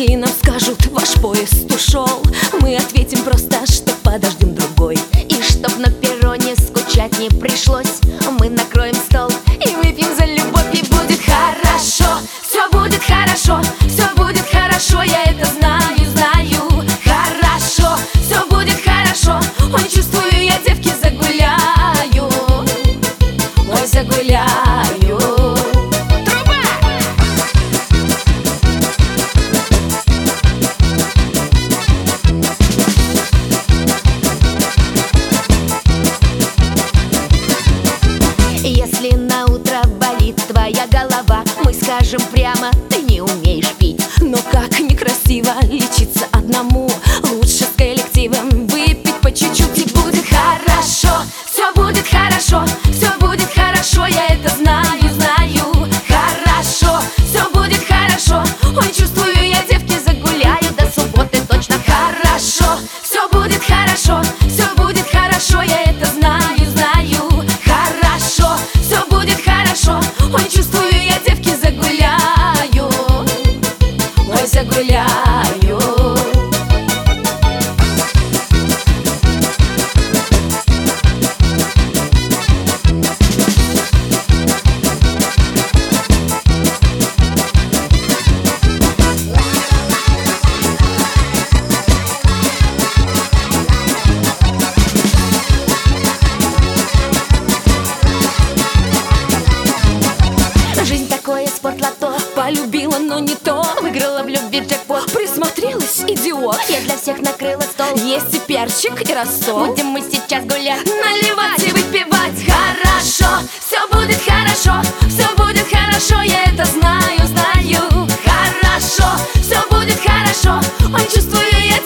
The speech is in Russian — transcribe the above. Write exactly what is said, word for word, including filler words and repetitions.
Если нам скажут, ваш поезд ушел, мы ответим просто, что подождем другой. И чтоб на перроне скучать не пришлось, мы накроем стол и выпьем за любовь. И будет хорошо, все будет хорошо, все будет хорошо, я это знаю, знаю. Хорошо, все будет хорошо, ой, чувствую, я девки загуляю, ой, загуляю. Труба! Если на утро болит твоя голова, мы скажем прямо: ты не умеешь пить. Но как некрасиво лечиться одному, лучше с коллективом выпить по чуть-чуть. И будет хорошо, все будет хорошо, все будет хорошо, я это знаю, знаю. Хорошо, все будет хорошо, ой, чувствую, я девки загуляю до субботы точно. Хорошо, все будет хорошо, все будет хорошо, я это знаю, знаю. Хорошо, все будет хорошо, ой, чувствую, я девки загуляю, ой, загуляю. Жизнь такое спортлото, Полюбила, но не то, выиграла в любви джекпот. присмотрелась, идиот. Я для всех накрыла стол, Есть и перчик, и рассол. будем мы сейчас гулять, наливать и выпивать. Хорошо, все будет хорошо, все будет хорошо, я это знаю, знаю. Хорошо, все будет хорошо, ой, чувствую, я